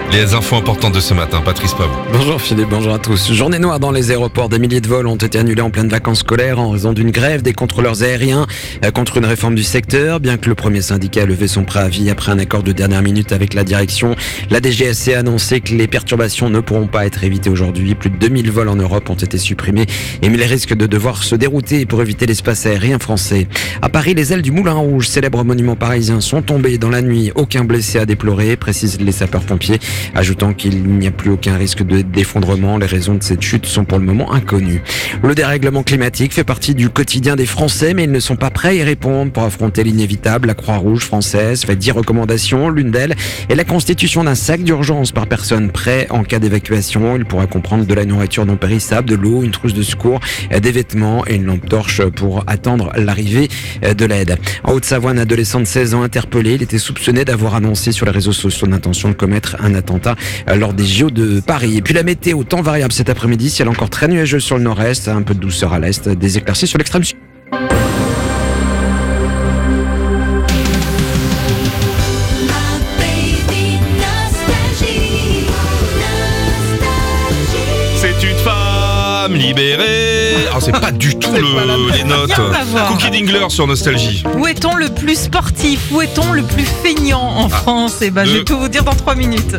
Les infos importantes de ce matin, Patrice Pavou. Bonjour Philippe, bonjour à tous. Journée noire dans les aéroports. Des milliers de vols ont été annulés en pleine vacances scolaires en raison d'une grève des contrôleurs aériens contre une réforme du secteur. Bien que le premier syndicat a levé son préavis après un accord de dernière minute avec la direction, la DGSC a annoncé que les perturbations ne pourront pas être évitées aujourd'hui. Plus de 2000 vols en Europe ont été supprimés et les risques de devoir se dérouter pour éviter l'espace aérien français. À Paris, les ailes du Moulin Rouge, célèbre monument parisien, sont tombées dans la nuit. Aucun blessé à déplorer, précisent les sapeurs-pompiers, ajoutant qu'il n'y a plus aucun risque d'effondrement. Les raisons de cette chute sont pour le moment inconnues. Le dérèglement climatique fait partie du quotidien des Français, mais ils ne sont pas prêts à y répondre. Pour affronter l'inévitable, la Croix-Rouge française fait 10 recommandations. L'une d'elles est la constitution d'un sac d'urgence par personne prêt en cas d'évacuation. Il pourra comprendre de la nourriture non périssable, de l'eau, une trousse de secours, des vêtements et une lampe torche pour attendre l'arrivée de l'aide. En Haute-Savoie, un adolescent de 16 ans interpellé. Il était soupçonné d'avoir annoncé sur les réseaux sociaux son intention de commettre un attentat lors des JO de Paris. Et puis la météo, temps variable cet après-midi, ciel encore très nuageux sur le nord-est, un peu de douceur à l'est, des éclaircies sur l'extrême sud. C'est une femme libérée. Alors c'est pas du tout les notes. Cookie Dingler sur Nostalgie. Où est-on le plus sportif? Où est-on le plus feignant en France? Je vais tout vous dire dans 3 minutes.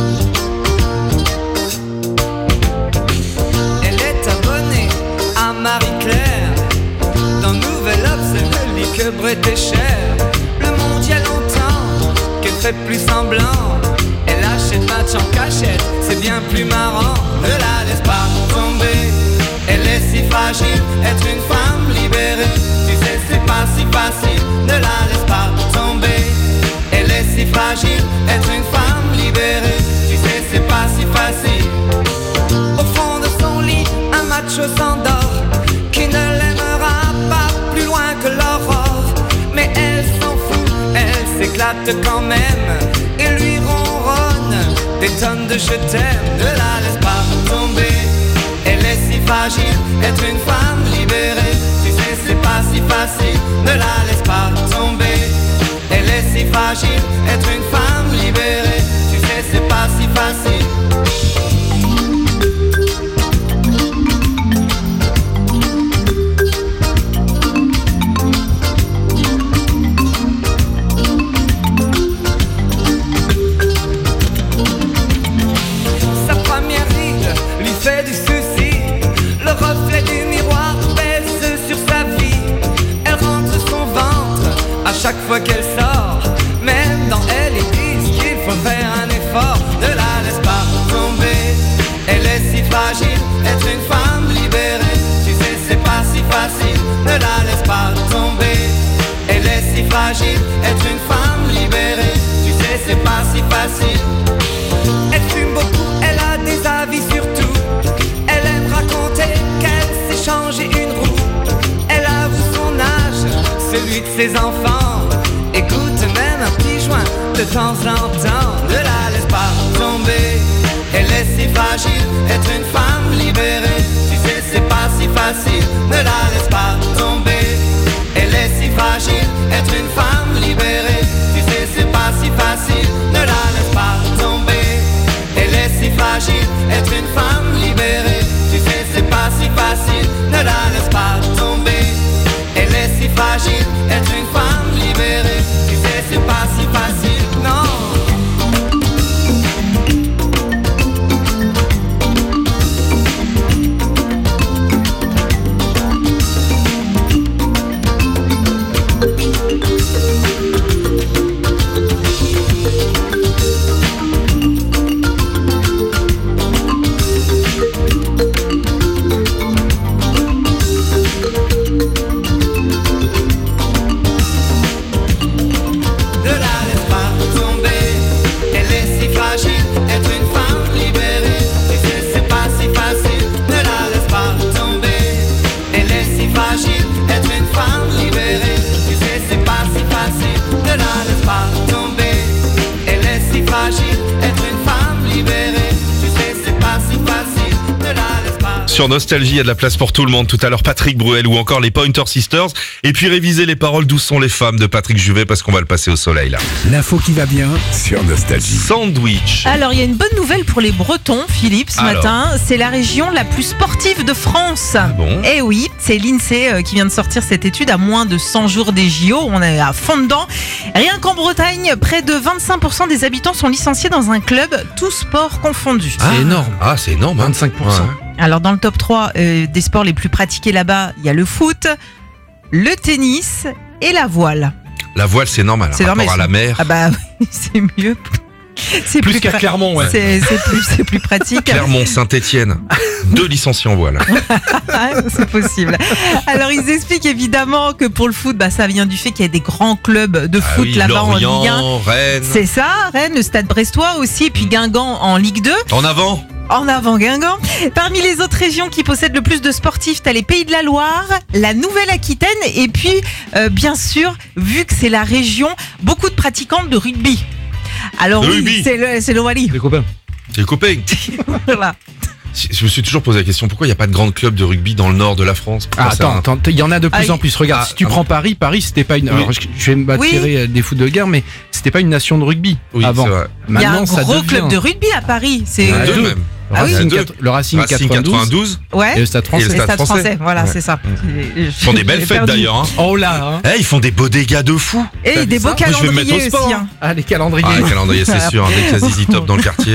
Elle est abonnée à Marie-Claire. Dans Nouvel Obs, elle ne lit que British Air. Le monde y a longtemps qu'elle fait plus semblant. Elle achète match en cachette, c'est bien plus marrant. Ne la laisse pas tomber, elle est si fragile. Être une femme libérée, tu sais c'est pas si facile. Ne la laisse pas tomber, elle est si fragile. Être une femme libérée, tu sais c'est pas si facile. Au fond de son lit, un macho s'endort, qui ne l'aimera pas plus loin que l'aurore. Mais elle s'en fout, elle s'éclate quand même, et lui ronronne des tonnes de je t'aime. Ne la laisse pas tomber, elle est si fragile. Être une femme libérée, tu sais c'est pas si facile. Ne la laisse pas tomber, elle est si fragile. Être une femme libérée, tu sais c'est pas si facile. Chaque fois qu'elle sort, même dans elle, ils disent qu'il faut faire un effort. Ne la laisse pas tomber, elle est si fragile. Être une femme libérée, tu sais c'est pas si facile. Ne la laisse pas tomber, elle est si fragile. Être une femme libérée, tu sais c'est pas si facile. Elle fume beaucoup, elle a des avis sur tout. Elle aime raconter qu'elle s'est changé une roue. Elle avoue son âge, celui de ses enfants. Écoute même un petit joint de temps en temps. Ne la laisse pas tomber, elle est si fragile. Être une femme libérée, tu sais c'est pas si facile. Ne la laisse pas tomber, elle est si fragile. Être une femme libérée, tu sais c'est pas si facile. Ne la laisse pas tomber, elle est si fragile. Être une femme libérée, tu sais c'est pas si facile. Ne la laisse pas tomber, elle est si fragile. Être une femme libérée, tu sais c'est pas si facile, non. Sur Nostalgie, il y a de la place pour tout le monde. Tout à l'heure, Patrick Bruel ou encore les Pointer Sisters. Et puis réviser les paroles d'Où sont les femmes de Patrick Juvet parce qu'on va le passer au soleil là. L'info qui va bien sur Nostalgie. Sandwich. Alors, il y a une bonne nouvelle pour les Bretons, Philippe, ce matin. C'est la région la plus sportive de France. Bon. Eh oui, c'est l'INSEE qui vient de sortir cette étude à moins de 100 jours des JO. On est à fond dedans. Rien qu'en Bretagne, près de 25% des habitants sont licenciés dans un club, tous sports confondus. C'est énorme. Ah, c'est énorme. 25%. Alors, dans le top 3 des sports les plus pratiqués là-bas, il y a le foot, le tennis et la voile. La voile, c'est normal. C'est rapport normal, à la mer. Ah bah oui, c'est mieux. C'est Plus qu'à Clermont, ouais. C'est plus pratique. Clermont, Saint-Étienne. 2 licenciés en voile. C'est possible. Alors ils expliquent évidemment que pour le foot, ça vient du fait qu'il y a des grands clubs de foot là-bas en Ligue 1. Lorient, Rennes. C'est ça, Rennes, le Stade Brestois aussi, et puis Guingamp en Ligue 2. En avant. En avant Guingamp. Parmi les autres régions qui possèdent le plus de sportifs, t'as les Pays de la Loire, la Nouvelle-Aquitaine, et puis bien sûr, vu que c'est la région, beaucoup de pratiquants de rugby. Alors De oui, rugby. c'est le Wally. Les copains. C'est le copain. Voilà. Je me suis toujours posé la question, pourquoi il n'y a pas de grand club de rugby dans le nord de la France? Ah, Pourquoi attends, il y en a de plus en plus. Regarde, Ah, si tu prends Paris, c'était pas une. Oui. Alors, je vais m'attirer des foot de guerre, mais c'était pas une nation de rugby Oui, avant. c'est vrai. Il y a un Maintenant, ça gros devient. club de rugby à Paris. C'est Il y en a Ouais. deux même. Ah oui. Il y en a deux. Le Racing Racing 92 ouais. et le Stade Et français. le Les Stade stades français. français, voilà, Ouais. c'est ça. Ils font des belles fêtes d'ailleurs. Hein. Oh là, hein. Ils font des beaux dégâts de fou. Et des beaux Moi, je vais me mettre au calendriers sport, aussi. hein. Ah, les calendriers. Ah, le calendrier, c'est sûr. Hein, dès qu'il y a Zizi Top dans le quartier.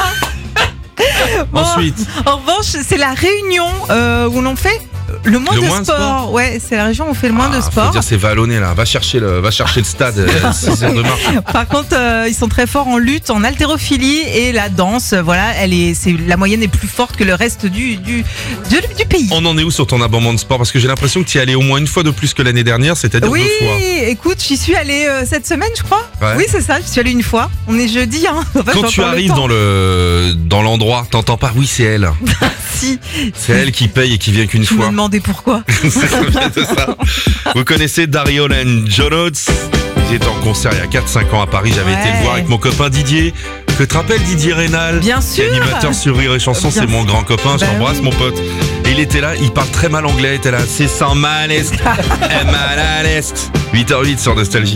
Bon, Ensuite. En revanche, c'est la Réunion où l'on fait le moins Le de moins de sport. sport. Ouais, c'est la région où on fait le moins de Faut sport. dire c'est vallonné là. Va chercher le stade. 6 heures de marche. Par contre, ils sont très forts en lutte, en haltérophilie et la danse. Voilà, la moyenne est plus forte que le reste du pays. On en est où sur ton abonnement de sport? Parce que j'ai l'impression que tu y es allé au moins une fois de plus que l'année dernière, c'est-à-dire Oui, 2 fois. écoute, j'y suis allée cette semaine, je crois. Ouais. Oui, c'est ça, j'y suis allée une fois. On est jeudi, hein. Enfin, Quand j'ai tu encore le arrives temps. dans l'endroit, t'entends pas? Oui, c'est elle. Si, C'est elle qui paye et qui vient qu'une je me fois. demandais pourquoi. Ça vient de ça. Vous connaissez Dario and John Oates? Ils étaient en concert il y a 4-5 ans à Paris. J'avais été le voir avec mon copain Didier. Que te rappelles Didier Rénal? Bien sûr. Animateur sur Rire et Chanson, Bien c'est mon sûr. grand copain. Je Bah t'embrasse oui. mon pote. Et il était là, il parle très mal anglais. Il était là, c'est sans mal est. Mal à l'est. 8h08 sur Nostalgie.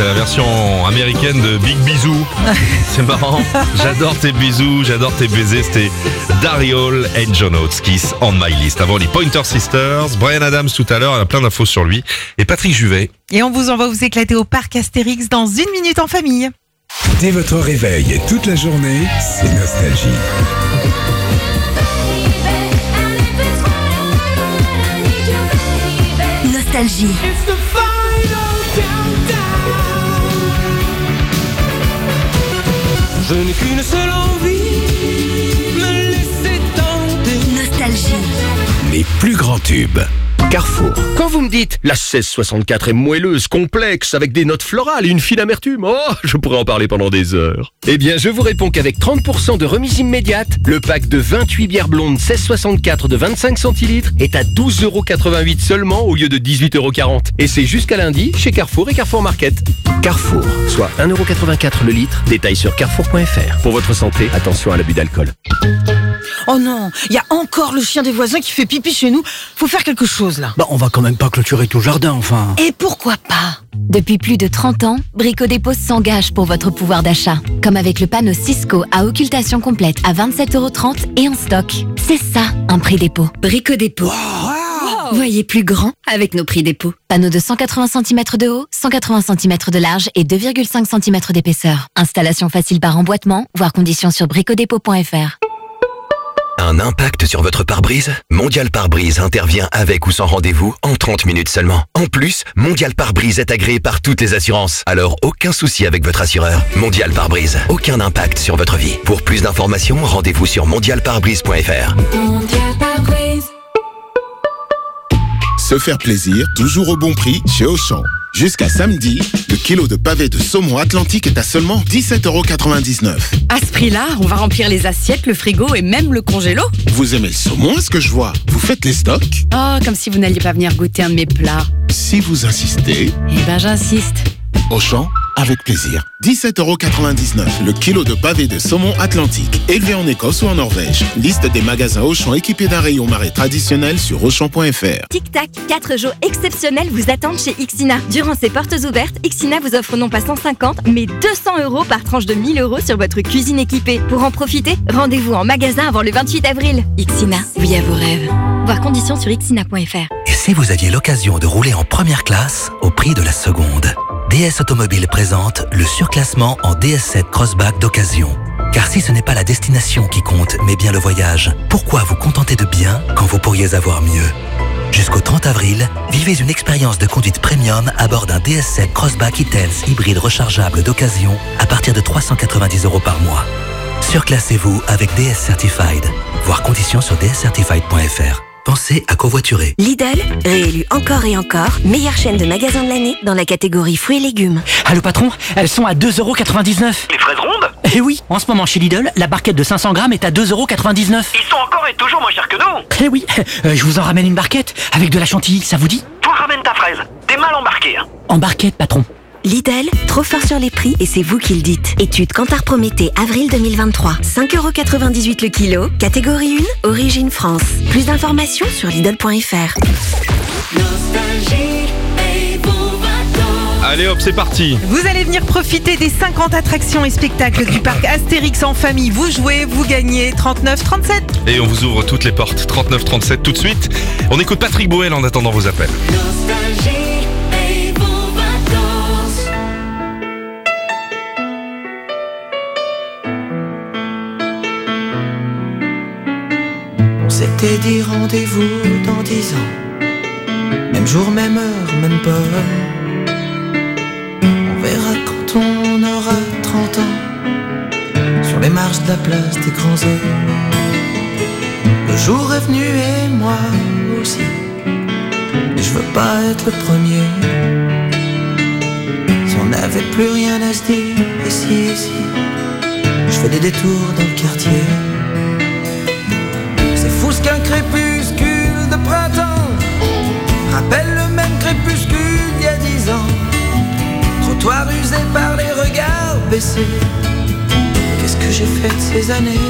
la version américaine de Big Bisou. C'est marrant. J'adore tes bisous, j'adore tes baisers. C'était Dariol and John Oates, Kiss on My List. Avant les Pointer Sisters, Bryan Adams tout à l'heure, il y a plein d'infos sur lui. Et Patrick Juvet. Et on vous envoie vous éclater au parc Astérix dans 1 minute en famille. Dès votre réveil et toute la journée, c'est Nostalgie. Nostalgie. Je n'ai qu'une seule envie, me laisser tenter. Nostalgie. Les plus grands tubes. Carrefour. Quand vous me dites la 1664 est moelleuse, complexe, avec des notes florales et une fine amertume, je pourrais en parler pendant des heures. Eh bien, je vous réponds qu'avec 30% de remise immédiate, le pack de 28 bières blondes 1664 de 25 centilitres est à 12,88€ seulement au lieu de 18,40€. Et c'est jusqu'à lundi chez Carrefour et Carrefour Market. Carrefour, soit 1,84€ le litre. Détail sur carrefour.fr. Pour votre santé, attention à l'abus d'alcool. Oh non, il y a encore le chien des voisins qui fait pipi chez nous. Faut faire quelque chose là. Bah on va quand même pas clôturer tout le jardin, enfin. Et pourquoi pas? Depuis plus de 30 ans, Brico Dépôt s'engage pour votre pouvoir d'achat. Comme avec le panneau Cisco à occultation complète à 27,30€ et en stock. C'est ça, un prix dépôt. Brico Dépôt. Wow. Voyez plus grand avec nos prix dépôt. Panneau de 180 cm de haut, 180 cm de large et 2,5 cm d'épaisseur. Installation facile par emboîtement, voire conditions sur bricodépôt.fr. Un impact sur votre pare-brise? Mondial Pare-Brise intervient avec ou sans rendez-vous en 30 minutes seulement. En plus, Mondial Pare-Brise est agréé par toutes les assurances. Alors aucun souci avec votre assureur. Mondial Pare-Brise, aucun impact sur votre vie. Pour plus d'informations, rendez-vous sur mondialparebrise.fr. Mondial Pare-Brise. Se faire plaisir, toujours au bon prix chez Auchan. Jusqu'à samedi, le kilo de pavé de saumon Atlantique est à seulement 17,99€. À ce prix-là, on va remplir les assiettes, le frigo et même le congélo. Vous aimez le saumon, est-ce que je vois? Vous faites les stocks? Oh, comme si vous n'alliez pas venir goûter un de mes plats. Si vous insistez... Eh ben j'insiste. Auchan, avec plaisir. 17,99€ le kilo de pavé de saumon Atlantique, élevé en Écosse ou en Norvège. Liste des magasins Auchan équipés d'un rayon marais traditionnel sur Auchan.fr. Tic Tac, 4 jours exceptionnels vous attendent chez Ixina. Durant ces portes ouvertes, Ixina vous offre non pas 150, mais 200€ par tranche de 1 000€ sur votre cuisine équipée. Pour en profiter, rendez-vous en magasin avant le 28 avril. Ixina, oui à vos rêves. Voir conditions sur ixina.fr. Et si vous aviez l'occasion de rouler en première classe au prix de la seconde? DS Automobile présente le surclassement en DS7 Crossback d'occasion. Car si ce n'est pas la destination qui compte, mais bien le voyage, pourquoi vous contenter de bien quand vous pourriez avoir mieux? Jusqu'au 30 avril, vivez une expérience de conduite premium à bord d'un DS7 Crossback E-Tense hybride rechargeable d'occasion à partir de 390€ par mois. Surclassez-vous avec DS Certified. Voir conditions sur dscertified.fr. Pensez à covoiturer. Lidl, réélu encore et encore, meilleure chaîne de magasins de l'année dans la catégorie fruits et légumes. Allô patron, elles sont à 2,99€. Les fraises rondes? Eh oui, en ce moment chez Lidl, la barquette de 500 grammes est à 2,99€. Ils sont encore et toujours moins chers que nous. Eh oui, je vous en ramène une barquette avec de la chantilly, ça vous dit? Toi ramène ta fraise, t'es mal embarqué. En barquette patron. Lidl, trop fort sur les prix et c'est vous qui le dites. Étude Kantar Prométhée, avril 2023. 5,98€ le kilo, catégorie 1, origine France. Plus d'informations sur Lidl.fr. Allez hop, c'est parti. Vous allez venir profiter des 50 attractions et spectacles du parc Astérix en famille. Vous jouez, vous gagnez 39,37. Et on vous ouvre toutes les portes. 39,37 tout de suite. On écoute Patrick Bruel en attendant vos appels. On s'était dit rendez-vous dans 10 ans. Même jour, même heure, même peur. On verra quand on aura 30 ans. Sur les marches de la place des grands hommes. Le jour est venu et moi aussi. Et je veux pas être le premier. Si on n'avait plus rien à se dire, ici, je fais des détours dans le quartier. C'est fou ce qu'un crépuscule de printemps rappelle le même crépuscule d'il y a 10 ans. Trottoir usé par les regards baissés. Qu'est-ce que j'ai fait de ces années?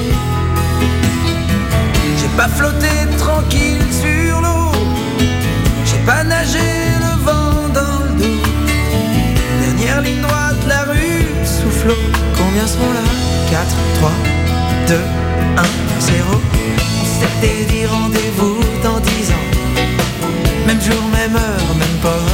J'ai pas flotté tranquille sur l'eau. J'ai pas nagé le vent dans le dos. Dernière ligne droite, la rue soufflot. Combien seront là? 4, 3, 2, 1, 0. On s'était dit rendez-vous dans 10 ans. Même jour, même heure, même pas.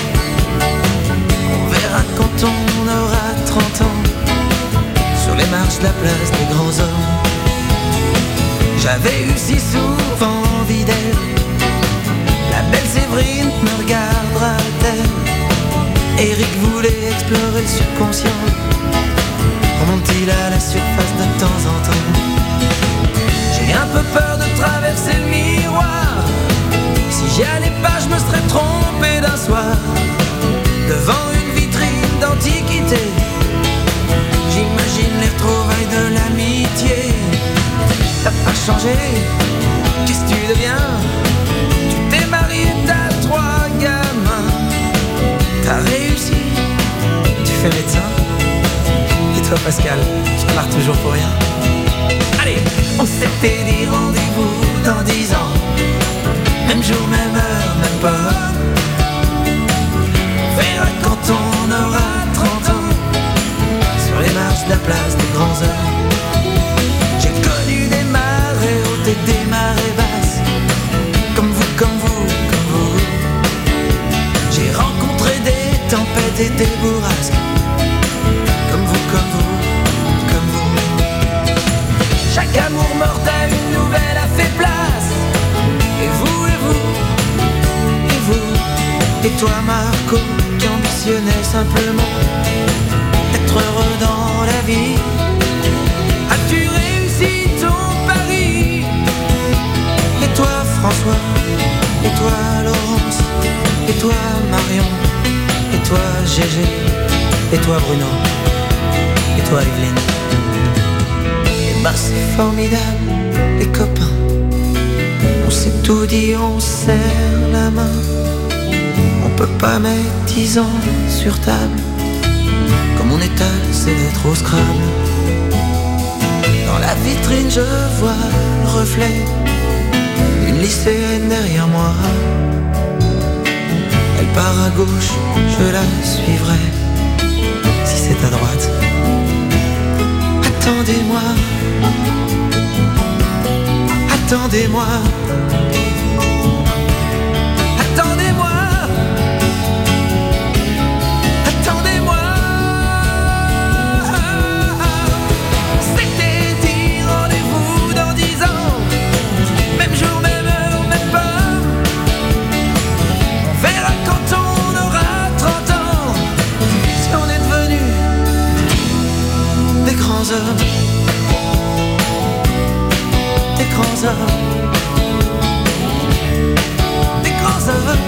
On verra quand on aura 30 ans. Sur les marches de la place des grands hommes. J'avais eu si souvent envie d'elle. La belle Séverine me regardera-t-elle? Eric voulait explorer le subconscient. Remonte-t-il à la surface de temps en temps? J'ai un peu peur de traverser le miroir. Si j'y allais pas, je me serais trompé d'un soir. Devant une vitrine d'antiquité, j'imagine les retrouvailles de l'amitié. T'as pas changé, qu'est-ce que tu deviens? Tu t'es marié, t'as 3 gamins. T'as réussi, tu fais médecin. Et toi Pascal, tu pars toujours pour rien. Allez, on s'était dit rendez-vous dans 10 ans. Même jour, même heure, même pas. On verra quand on aura 30 ans. Sur les marches de la place des grands hommes. J'ai connu des marées hautes et des marées basses. Comme vous, comme vous, comme vous. J'ai rencontré des tempêtes et des bourrasques. Comme vous, comme vous, comme vous. Chaque amour mortel, une nouvelle a fait place. Et vous, et vous, et vous. Et toi Marco, qui ambitionnais simplement être heureux dans la vie. As-tu réussi ton pari? Et toi François, et toi Laurence, et toi Marion, et toi Gégé, et toi Bruno, et toi Evelyne. Et ben c'est formidable, les copains. On s'est tout dit, on serre la main. On peut pas mettre 10 ans sur table. Comme on étale, c'est d'être au Scrabble. Dans la vitrine, je vois le reflet d'une lycéenne derrière moi. Elle part à gauche, je la suivrai. Si c'est à droite, attendez-moi. Attendez-moi. Attendez-moi. Attendez-moi. C'était dit rendez-vous dans 10 ans. Même jour, même heure, même pas. On verra quand on aura 30 ans. Si on est devenus des grands hommes. Des grands hommes. Des grands hommes.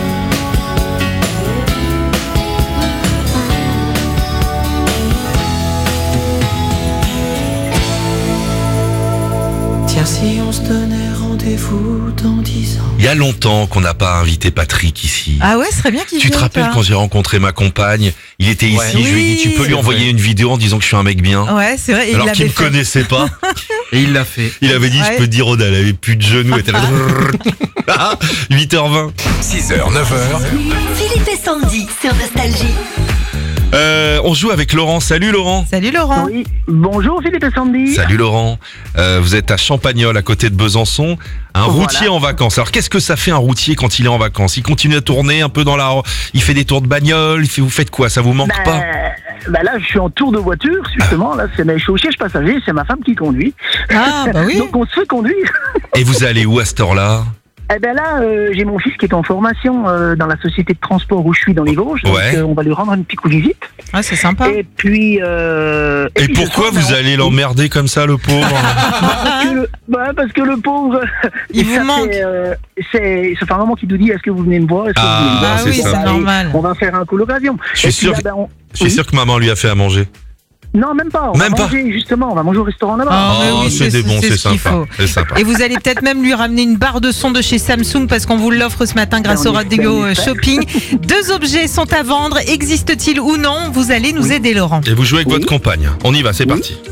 Tiens, si on se donnait rendez-vous dans 10 ans. Il y a longtemps qu'on n'a pas invité Patrick ici. Ah ouais, ce serait bien qu'il Tu te vienne, rappelles toi. quand j'ai rencontré ma compagne, il était ici, Ouais. je lui ai dit Oui. tu peux lui envoyer une vidéo en disant que je suis un mec bien. Ouais, c'est vrai. Et Alors il qu'il l'avait me fait. connaissait pas. Et il l'a fait. Il avait dit Ouais. je peux te dire Oda, elle avait plus de genoux, elle était là. 8h20. 6h, 9h, Philippe et Sandy sur Nostalgie. On joue avec Laurent. Salut Laurent. Salut Laurent. Oui, bonjour Philippe et Sandy. Salut Laurent. Vous êtes à Champagnol à côté de Besançon. Un routier en vacances. Alors qu'est-ce que ça fait un routier quand il est en vacances? Il continue à tourner un peu dans la... Il fait des tours de bagnole, vous faites quoi? Ça vous manque pas? Bah là, je suis en tour de voiture, justement. Là, c'est je suis au siège passager, c'est ma femme qui conduit. Ah, bah oui. Donc on se fait conduire. Et vous allez où à cette heure-là? Eh ben là, j'ai mon fils qui est en formation dans la société de transport où je suis dans les Vosges. Ouais. Donc on va lui rendre une petite visite. Ah, c'est sympa. Et puis. Et puis pourquoi ce soir, vous allez l'emmerder comme ça, le pauvre? parce que le pauvre. Il vous manque. Ça fait un moment qu'il nous dit est-ce que vous venez me voir? Est-ce que vous venez me voir? Ah oui, Donc, c'est allez, normal. On va faire un coup l'occasion. Je suis sûr, Oui. sûr que maman lui a fait à manger. Non, même pas. On va manger, justement. On va manger au restaurant là-bas. Ah, mais oui, c'est des bons, c'est ce qu'il sympa. faut. C'est sympa. Et vous allez peut-être même lui ramener une barre de son de chez Samsung parce qu'on vous l'offre ce matin grâce au Radio Shopping. 2 objets sont à vendre. Existe-t-il ou non? Vous allez nous aider, Laurent. Et vous jouez avec votre compagne. On y va, c'est parti.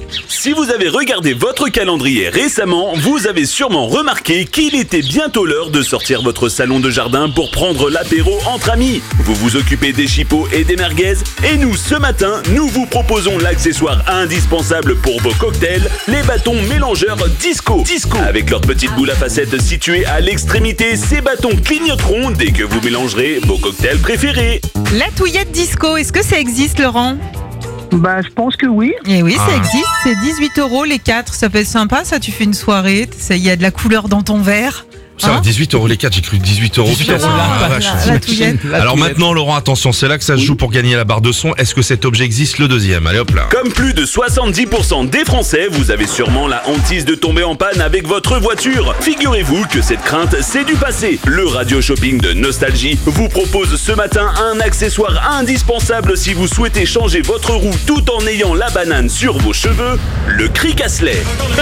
Si vous avez regardé votre calendrier récemment, vous avez sûrement remarqué qu'il était bientôt l'heure de sortir votre salon de jardin pour prendre l'apéro entre amis. Vous vous occupez des chipots et des merguez, et nous, ce matin, nous vous proposons l'accessoire indispensable pour vos cocktails, les bâtons mélangeurs Disco. Avec leurs petites boules à facettes situées à l'extrémité, ces bâtons clignoteront dès que vous mélangerez vos cocktails préférés. La touillette disco, est-ce que ça existe, Laurent ? Bah, je pense que oui. Et oui, ça existe, c'est 18 € les 4, ça peut être sympa, ça, tu fais une soirée, il y a de la couleur dans ton verre. Ça va, 18 € les 4, j'ai cru 18 €. Putain, la touillette. Alors maintenant, Laurent, attention, c'est là que ça se joue pour gagner la barre de son. Est-ce que cet objet existe, le deuxième? Allez hop là. Comme plus de 70% des Français, vous avez sûrement la hantise de tomber en panne avec votre voiture. Figurez-vous que cette crainte, c'est du passé. Le radio shopping de Nostalgie vous propose ce matin un accessoire indispensable si vous souhaitez changer votre roue tout en ayant la banane sur vos cheveux, le Cric-Asselet.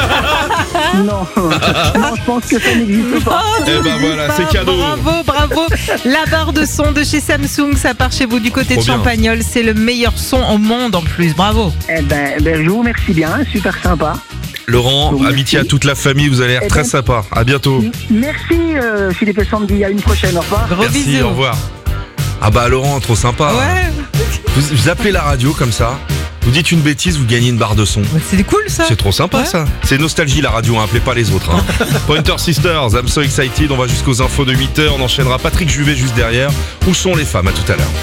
Non, je pense que ça n'existe pas. Eh ben voilà, c'est cadeau. Bravo. La barre de son de chez Samsung, ça part chez vous du côté de Trop bien. Champagnole. C'est le meilleur son au monde en plus. Bravo. Eh ben, je vous remercie bien, super sympa. Laurent, Merci. amitié à toute la famille, vous avez l'air Eh très ben, sympa. À bientôt. Merci Philippe et Sandy, à une prochaine, au revoir. Gros Merci, bisous. au revoir. Ah bah Laurent, trop sympa. Ouais, Vous appelez la radio comme ça, vous dites une bêtise, vous gagnez une barre de son. c'est cool ça. C'est trop sympa Ouais. ça. C'est Nostalgie la radio, hein, appelez pas les autres. Pointer Sisters, I'm so excited. On va jusqu'aux infos de 8h. On enchaînera Patrick Juvet juste derrière. Où sont les femmes? À tout à l'heure.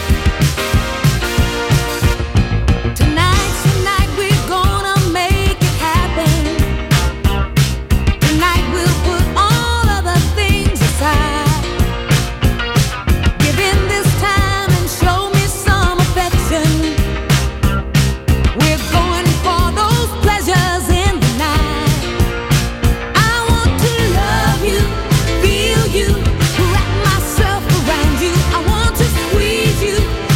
Feel you, wrap myself around you. I want to squeeze you.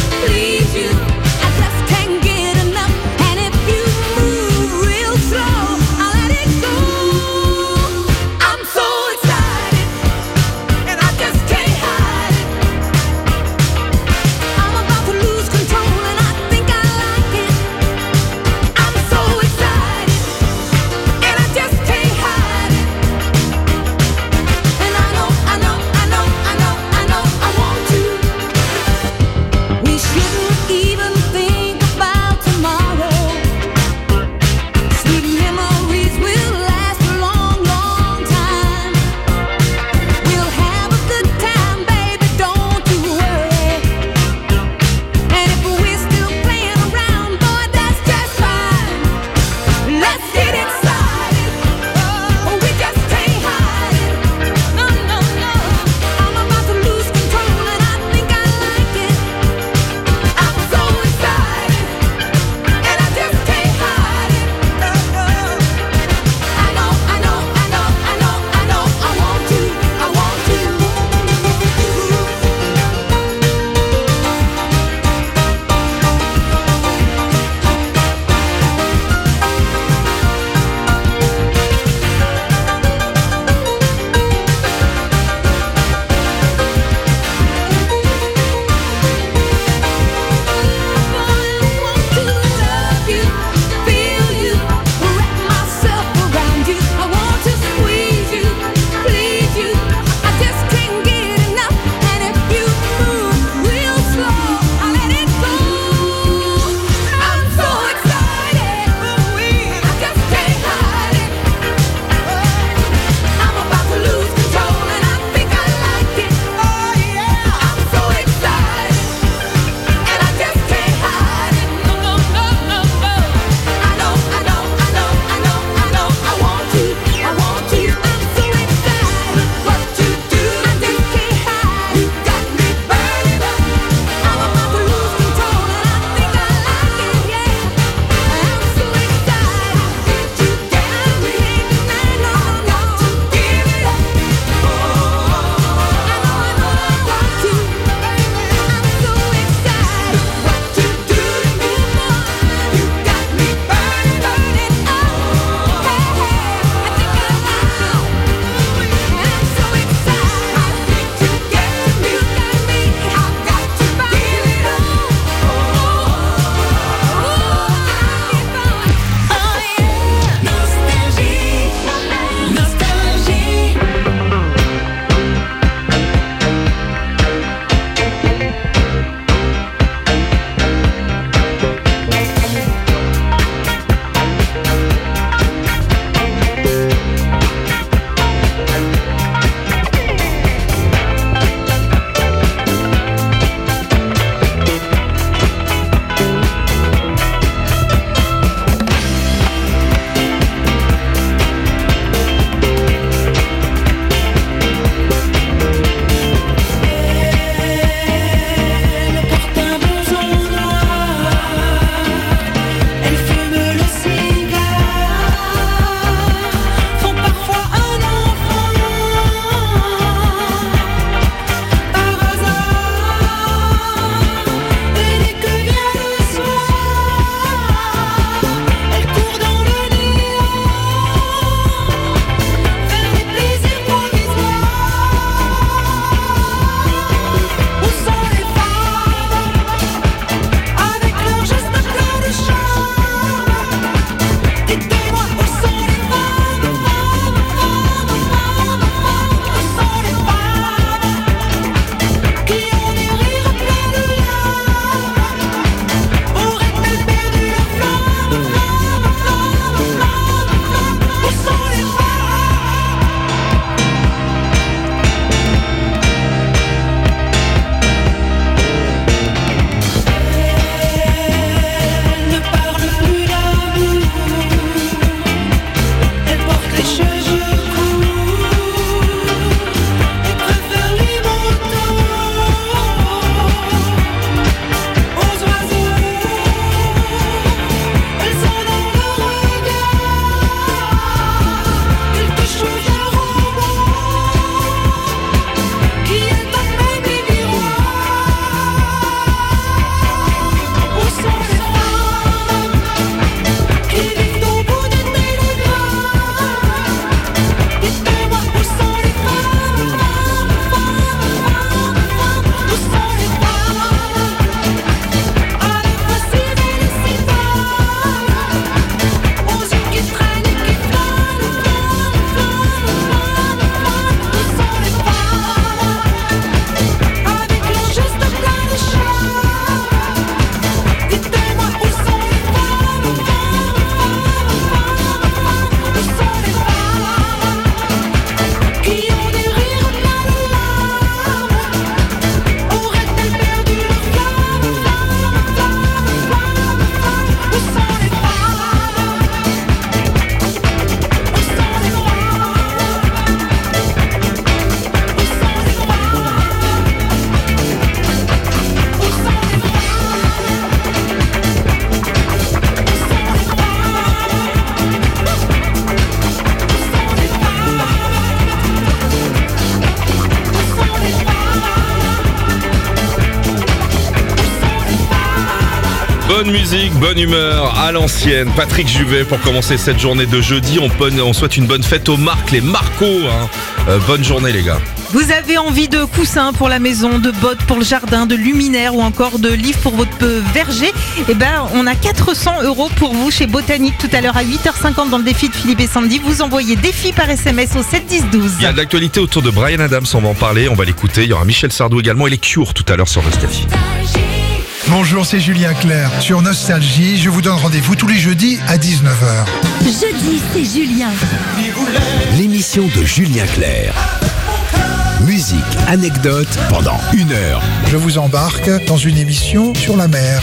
Bonne musique, bonne humeur, à l'ancienne. Patrick Juvet pour commencer cette journée de jeudi. On souhaite une bonne fête aux marques, les Marcos. Bonne journée les gars. Vous avez envie de coussins pour la maison, de bottes pour le jardin, de luminaires ou encore de livres pour votre verger? Eh ben, on a 400 € pour vous chez Botanique tout à l'heure à 8h50 dans le défi de Philippe et Sandy. Vous envoyez défi par SMS au 7 10 12. Il y a de l'actualité autour de Bryan Adams, on va en parler, on va l'écouter. Il y aura Michel Sardou également et les Cure tout à l'heure sur Nostalgie. Bonjour, c'est Julien Clerc. Sur Nostalgie, je vous donne rendez-vous tous les jeudis à 19h. Jeudi, c'est Julien. L'émission de Julien Clerc. Musique, anecdote pendant 1 heure. Je vous embarque dans une émission sur la mer.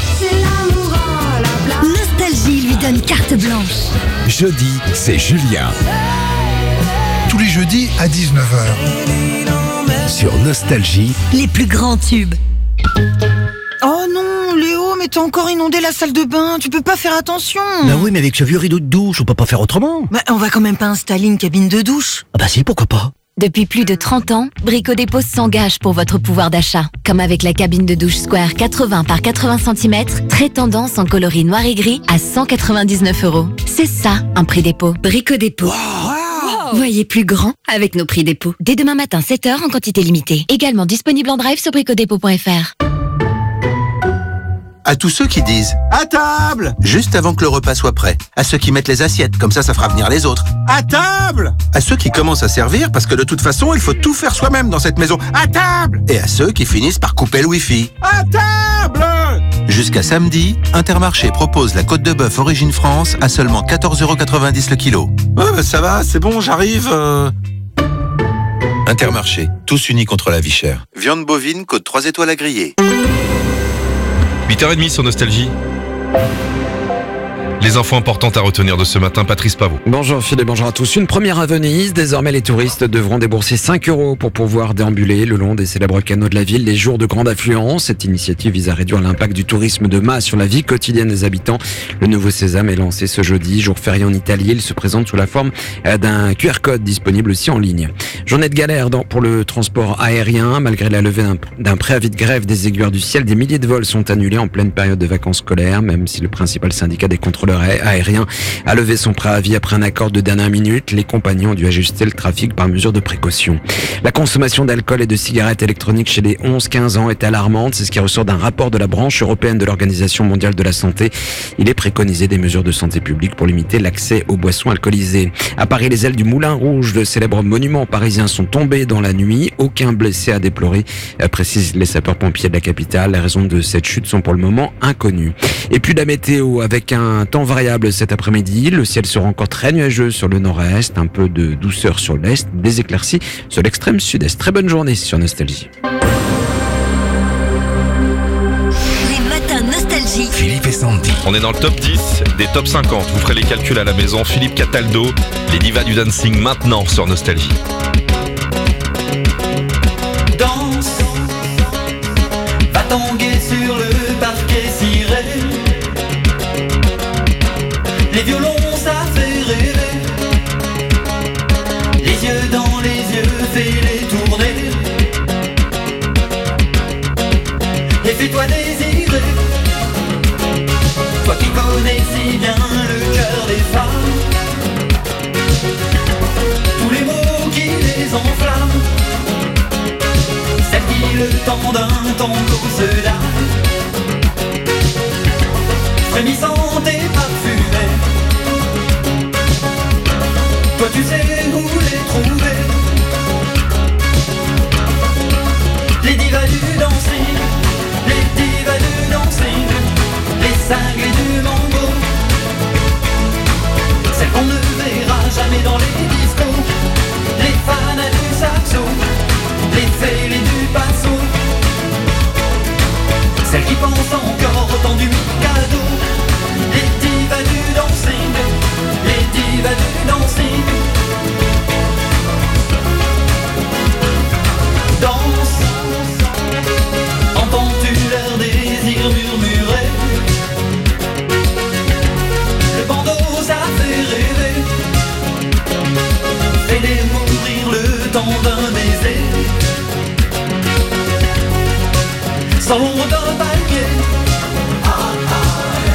Nostalgie lui donne carte blanche. Jeudi, c'est Julien. Tous les jeudis à 19h. Sur Nostalgie. Les plus grands tubes. Oh non, Léo, mais t'as encore inondé la salle de bain. Tu peux pas faire attention. Bah oui, mais avec ce vieux rideau de douche, on peut pas faire autrement. Bah, on va quand même pas installer une cabine de douche. Ah bah si, pourquoi pas. Depuis plus de 30 ans, Brico Dépôt s'engage pour votre pouvoir d'achat. Comme avec la cabine de douche Square 80 par 80 cm, très tendance en coloris noir et gris à 199 €. C'est ça, un prix dépôt. Brico Dépôt. Voyez plus grand avec nos prix dépôt. Dès demain matin, 7h en quantité limitée. Également disponible en drive sur bricodépôt.fr. À tous ceux qui disent « À table !» juste avant que le repas soit prêt. À ceux qui mettent les assiettes, comme ça fera venir les autres. « À table !» À ceux qui commencent à servir, parce que de toute façon, il faut tout faire soi-même dans cette maison. « À table !» Et à ceux qui finissent par couper le wifi. « À table !» Jusqu'à samedi, Intermarché propose la côte de bœuf Origine France à seulement 14,90 € le kilo. « Ouais, ça va, c'est bon, j'arrive. Intermarché, tous unis contre la vie chère. Viande bovine, côte 3 étoiles à griller. 8h30 sur Nostalgie. Les infos importantes à retenir de ce matin, Patrice Pavot. Bonjour Philippe, bonjour à tous. Une première à Venise. Désormais, les touristes devront débourser 5 € pour pouvoir déambuler le long des célèbres canaux de la ville les jours de grande affluence. Cette initiative vise à réduire l'impact du tourisme de masse sur la vie quotidienne des habitants. Le nouveau sésame est lancé ce jeudi, jour férié en Italie. Il se présente sous la forme d'un QR code disponible aussi en ligne. Journée de galère pour le transport aérien. Malgré la levée d'un préavis de grève des aiguilleurs du ciel, des milliers de vols sont annulés en pleine période de vacances scolaires, même si le principal syndicat des contrôleurs aérien a levé son préavis après un accord de dernière minute. Les compagnons ont dû ajuster le trafic par mesure de précaution. La consommation d'alcool et de cigarettes électroniques chez les 11-15 ans est alarmante. C'est ce qui ressort d'un rapport de la branche européenne de l'Organisation mondiale de la santé. Il est préconisé des mesures de santé publique pour limiter l'accès aux boissons alcoolisées. À Paris, les ailes du Moulin Rouge, le célèbre monument parisien, sont tombées dans la nuit. Aucun blessé à déplorer, précisent les sapeurs-pompiers de la capitale. Les raisons de cette chute sont pour le moment inconnues. Et puis la météo, avec un temps variable cet après-midi. Le ciel sera encore très nuageux sur le nord-est, un peu de douceur sur l'est, des éclaircies sur l'extrême sud-est. Très bonne journée sur Nostalgie. Les matins Nostalgie. Philippe et Sandy. On est dans le top 10 des top 50. Vous ferez les calculs à la maison. Philippe Cataldo, les divas du dancing maintenant sur Nostalgie. Danse, va tanguer sur le parquet ciré. Les violons, ça fait rêver. Les yeux dans les yeux, fais-les tourner. Et fais-toi désirer. Toi qui connais si bien le cœur des femmes. Tous les mots qui les enflamment. Celles qui le temps d'un tango se lave. Frémissante et parfumée. Toi tu sais où les trouver. Les divas du dancing, les divas du dancing, les cinglés du mambo. Celles qu'on ne verra jamais dans les discos. Les fanas du saxo, les fêlés du passo. Celles qui pensent encore au temps du Mikado. Les divas du dancing, les divas du dancing. Danse, entends-tu leur désir murmurer? Le bandeau ça fait rêver. Fais-les mourir le temps d'un baiser. Sans l'ombre d'un palmier.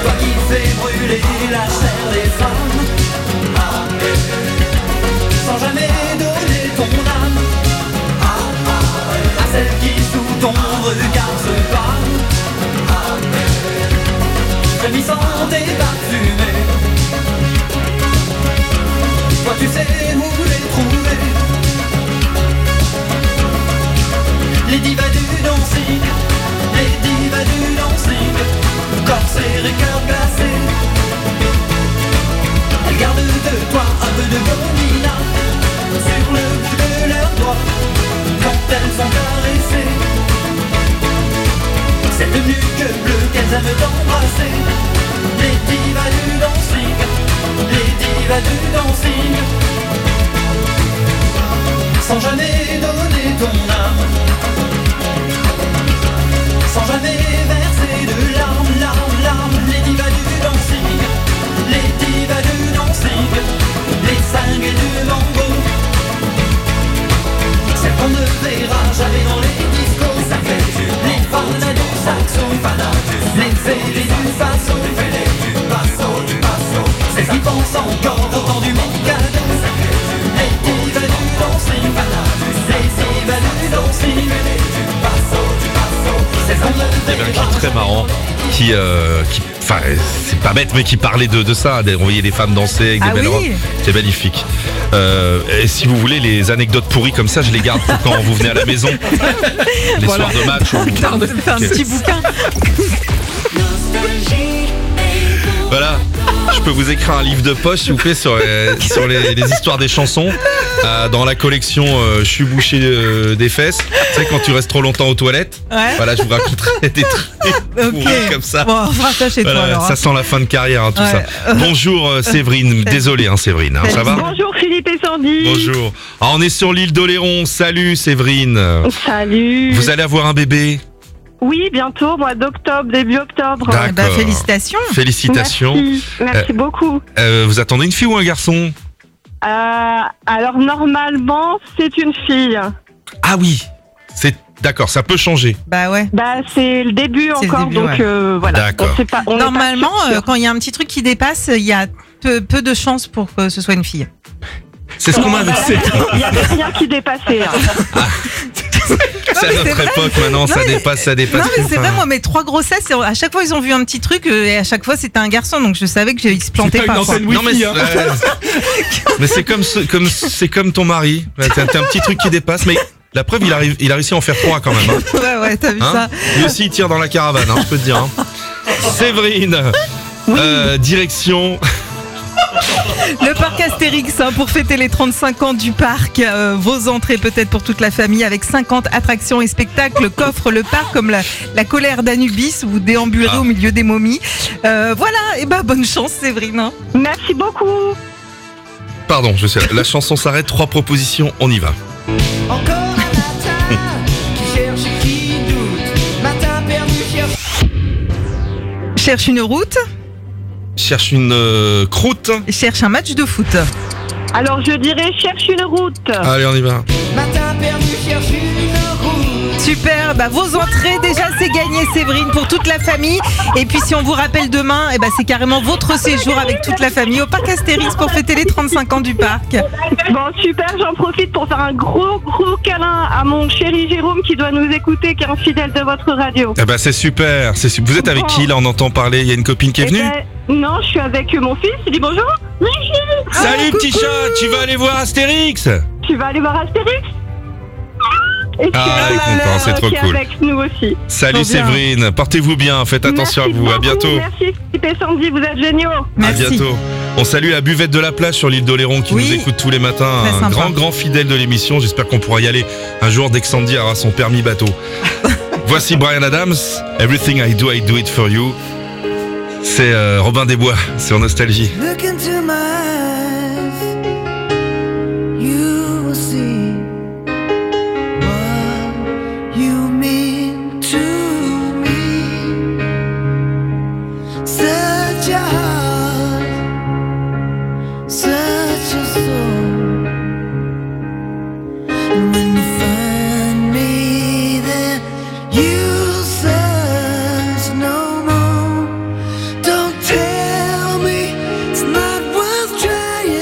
enfin, c'est pas bête, mais qui parlait de ça. On voyait des femmes danser avec des belles robes. C'est magnifique. Et si vous voulez, les anecdotes pourries comme ça, je les garde pour quand vous venez à la maison. Les soirs de match. C'est un petit bouquin. Voilà. Je peux vous écrire un livre de poche, s'il vous plaît, sur les histoires des chansons. Dans la collection Je suis bouché des fesses. Tu sais, quand tu restes trop longtemps aux toilettes. Ouais. Voilà, je vous raconterai des trucs pourris comme ça. Bon, on fera ça chez toi alors. Ça sent la fin de carrière, tout ça. Bonjour Séverine. Désolé, Séverine. Ça va ? Bonjour Philippe et Sandy. Bonjour. On est sur l'île d'Oléron. Salut Séverine. Salut. Vous allez avoir un bébé ? Oui, bientôt, mois d'octobre, début octobre. D'accord. Félicitations. Félicitations. Merci beaucoup. Vous attendez une fille ou un garçon ? Alors normalement, c'est une fille. Ah oui, d'accord, ça peut changer. Bah ouais. Bah c'est le début encore, donc voilà. D'accord. Normalement, quand il y a un petit truc qui dépasse, il y a peu de chances pour que ce soit une fille. C'est ce qu'on m'a dit. Il n'y avait rien qui dépassait. C'est à notre époque maintenant, ça dépasse. Non mais c'est vrai, moi mes 3 grossesses, à chaque fois ils ont vu un petit truc et à chaque fois c'était un garçon, donc je savais que il se plantait pas. Non mais c'est comme ton mari, t'as un petit truc qui dépasse, mais la preuve il a réussi à en faire 3 quand même. Hein. Ouais, t'as vu ça. Lui aussi il tire dans la caravane, je peux te dire. Séverine, direction... Le parc Astérix pour fêter les 35 ans du parc. Vos entrées peut-être pour toute la famille avec 50 attractions et spectacles qu'offre le parc, comme la colère d'Anubis où vous déambulerez au milieu des momies. Voilà, et bonne chance Séverine. Merci beaucoup. Pardon, je sais, la chanson s'arrête, 3 propositions, on y va. Encore un matin qui cherche et qui doute. Matin perdu, cherche une route. Cherche une croûte. Cherche un match de foot. Alors je dirais cherche une route. Allez, on y va. Matin perdu, cherche une route. Super, vos entrées déjà c'est gagné Séverine pour toute la famille. Et puis si on vous rappelle demain, c'est carrément votre séjour avec toute la famille au parc Astérix pour fêter les 35 ans du parc. Bon super, j'en profite pour faire un gros câlin à mon chéri Jérôme qui doit nous écouter, qui est un fidèle de votre radio. C'est super. Vous êtes avec qui là, on entend parler? Il y a une copine qui est venue? Non, je suis avec mon fils, il dit bonjour. Salut petit chat, tu vas aller voir Astérix? Tu vas aller voir Astérix? Et il est content, c'est trop cool. Avec nous aussi. Salut Séverine, portez-vous bien, faites attention à vous, beaucoup, à bientôt. Merci Philippe et Sandy, vous êtes géniaux. Merci. À bientôt. On salue la buvette de la plage sur l'île d'Oléron qui nous écoute tous les matins, un grand fidèle de l'émission, j'espère qu'on pourra y aller un jour dès que Sandy aura son permis bateau. Voici Bryan Adams, Everything I Do It For You. C'est Robin des Bois sur Nostalgie. Look into my eyes, you will see what you mean to me. Such a heart, such a soul. And when you find me there, you'll search no more. Don't tell me it's not worth trying.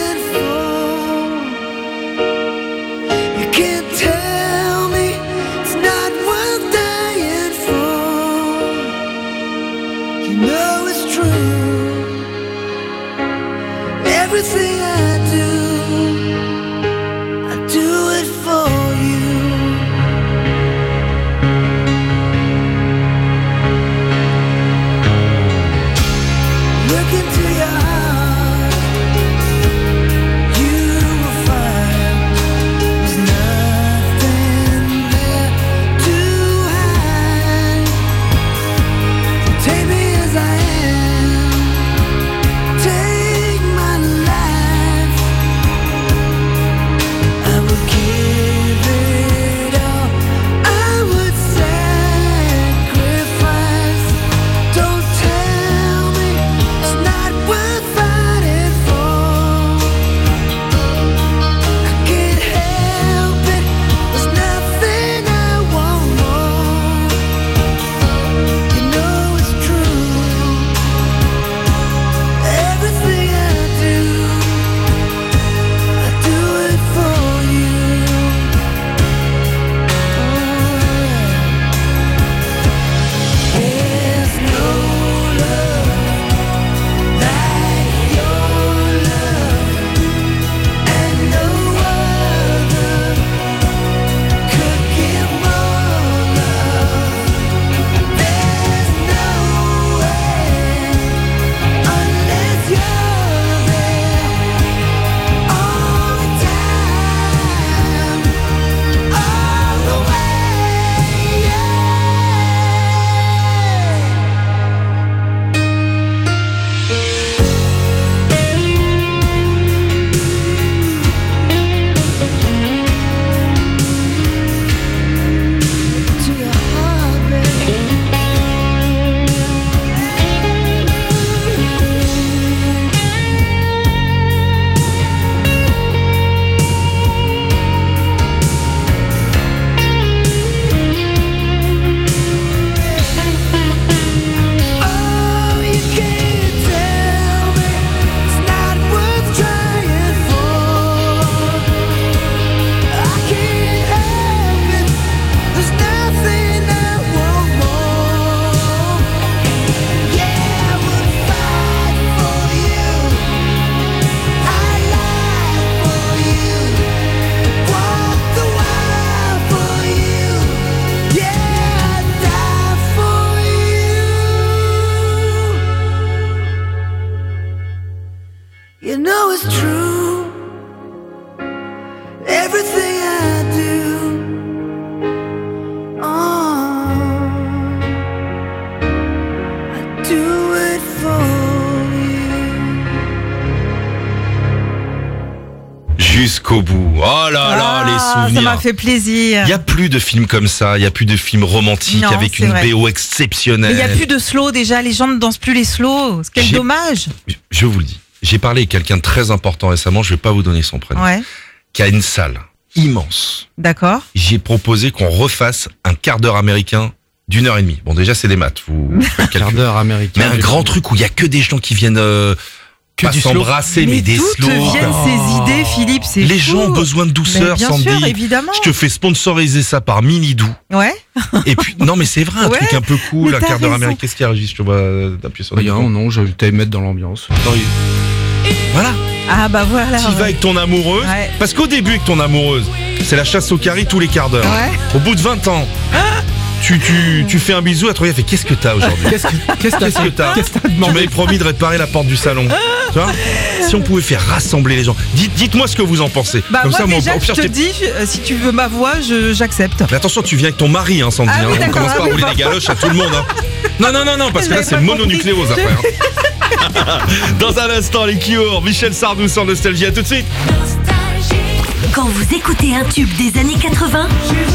jusqu'au bout. Oh là là, les souvenirs. Ça m'a fait plaisir. Il y a plus de films comme ça, il y a plus de films romantiques Non, avec c'est une vrai. BO exceptionnelle. Il n'y a plus de slow déjà, les gens ne dansent plus les slows. Quel dommage. Je vous le dis, j'ai parlé avec quelqu'un de très important récemment, je vais pas vous donner son prénom, Ouais, qui a une salle immense. d'accord. J'ai proposé qu'on refasse un quart d'heure américain d'1h30. Bon, déjà, c'est des maths. Vous faites le Quart calcul. d'heure américain. Mais un grand truc où il y a que des gens qui viennent pas du slow. s'embrasser, mais des d'où slows. te viennent ces idées, Philippe? C'est Les fou. gens ont besoin de douceur, Mais bien Sandy. sûr, évidemment. Je te fais sponsoriser ça par Minidou. Ouais. Et puis, non, mais c'est vrai, un Ouais, truc un peu cool, mais un t'as quart d'heure raison. américain. Qu'est-ce qu'il y a, Régis? Je te vois t'appuyer sur le Rien, bouton. non, je t'allais mettre dans l'ambiance. Voilà. Ah bah voilà. Tu vas avec ton amoureuse. Ouais. Parce qu'au début, avec ton amoureuse, c'est la chasse au carré tous les quarts d'heure. Ouais. Au bout de 20 ans, tu fais un bisou, elle te regarde, elle fait qu'est-ce que t'as aujourd'hui? Qu'est-ce que t'as? Tu m'avais promis de réparer la porte du salon. Tu vois? Si on pouvait faire rassembler les gens. Dites-moi ce que vous en pensez. Bah Comme moi ça, déjà, au pire, je te je dis, si tu veux ma voix, j'accepte. Mais attention, tu viens avec ton mari, hein, Sandy. Ah oui, hein. On d'accord, commence pas à oui, rouler bah. des galoches à tout le monde. Hein. Non, parce que là, J'avais c'est pas mononucléose compris. après. Hein. Dans un instant, les Cure, Michel Sardou sur Nostalgie. À tout de suite. Quand vous écoutez un tube des années 80,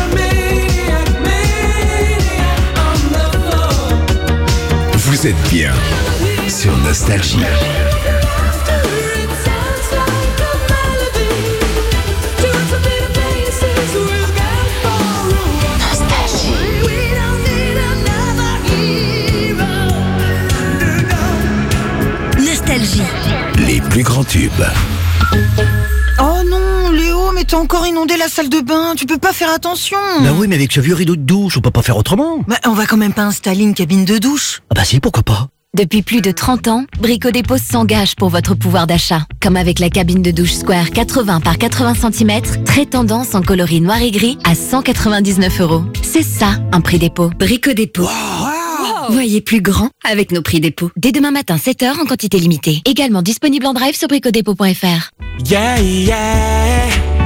Vous êtes bien sur Nostalgie. Nostalgie. Les plus grands tubes. Oh non, Léo, mais t'as encore inondé la salle de bain. Tu peux pas faire attention. Bah oui, mais avec ce vieux rideau de douche, on peut pas faire autrement. Bah, on va quand même pas installer une cabine de douche. Ah bah si, pourquoi pas. Depuis plus de 30 ans, Brico Dépôt s'engage pour votre pouvoir d'achat. Comme avec la cabine de douche Square 80 par 80 cm, très tendance en coloris noir et gris à 199 €. C'est ça, un prix dépôt. Brico Dépôt. Voyez plus grand avec nos prix dépôt. Dès demain matin, 7h en quantité limitée. Également disponible en drive sur bricodépôt.fr. Yeah, yeah.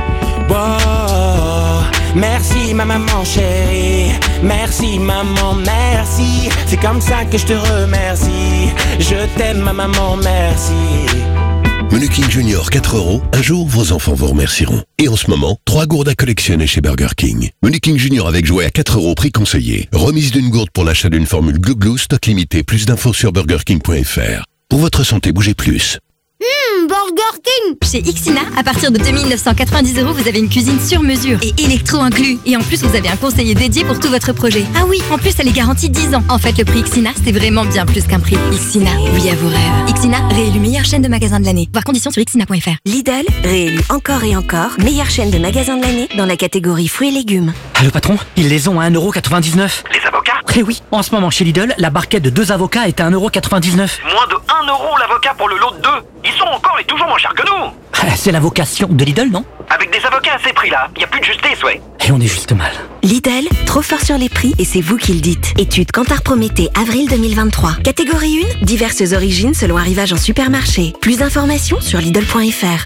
Wow. Merci ma maman chérie. Merci maman, merci. C'est comme ça que je te remercie. Je t'aime ma maman, merci. Menu King Junior 4 €. Un jour, vos enfants vous remercieront. Et en ce moment, 3 gourdes à collectionner chez Burger King. Menu King Junior avec jouet à 4 € prix conseillé. Remise d'une gourde pour l'achat d'une formule Glou Glou, stock limité. Plus d'infos sur burgerking.fr. Pour votre santé, bougez plus. Burger King. Chez Ixina, à partir de 2990 €, vous avez une cuisine sur mesure et électro inclus. Et en plus, vous avez un conseiller dédié pour tout votre projet. Ah oui, en plus, elle est garantie 10 ans. En fait, le prix Ixina, c'est vraiment bien plus qu'un prix. Ixina, oui à vos rêves. Ixina, réélu meilleure chaîne de magasins de l'année. Voir conditions sur ixina.fr. Lidl, réélu encore et encore, meilleure chaîne de magasins de l'année dans la catégorie fruits et légumes. Ah, le patron, ils les ont à 1,99 €. Les avocats? Eh oui, en ce moment chez Lidl, la barquette de 2 avocats est à 1,99 €. Moins de 1 € l'avocat pour le lot de 2. Ils sont encore et toujours moins chers que nous. C'est la vocation de Lidl, non? Avec des avocats à ces prix-là, y a plus de justice, ouais. Et on est juste mal. Lidl, trop fort sur les prix et c'est vous qui le dites. Étude Kantar Prométhée, avril 2023. Catégorie 1, diverses origines selon arrivage en supermarché. Plus d'informations sur Lidl.fr.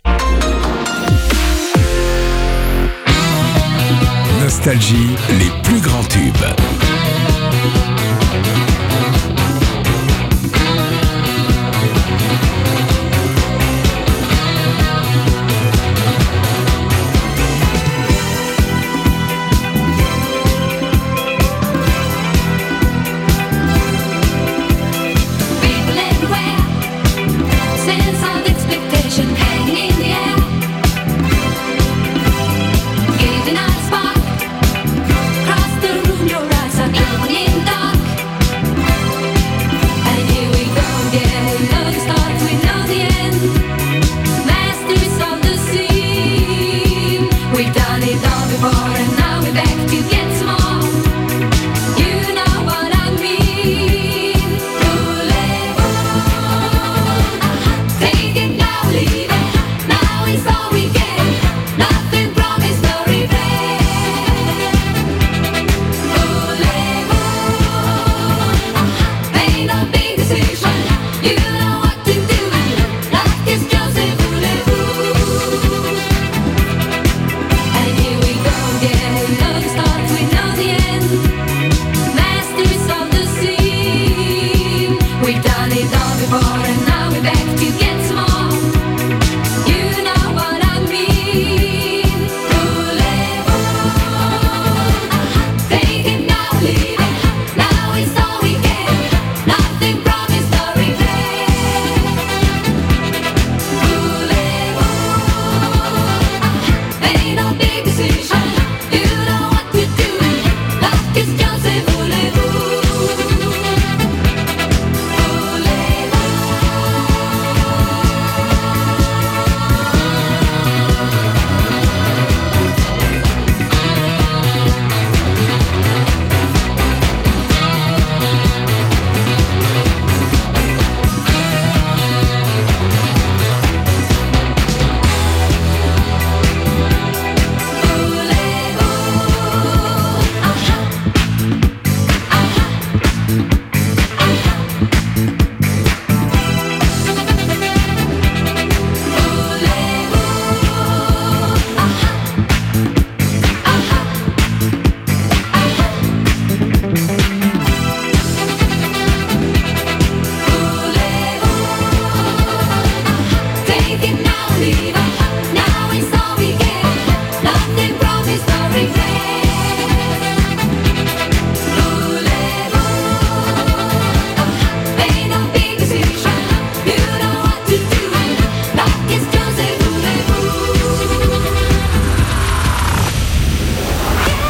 Nostalgie, les plus grands tubes. Cross the room, your eyes are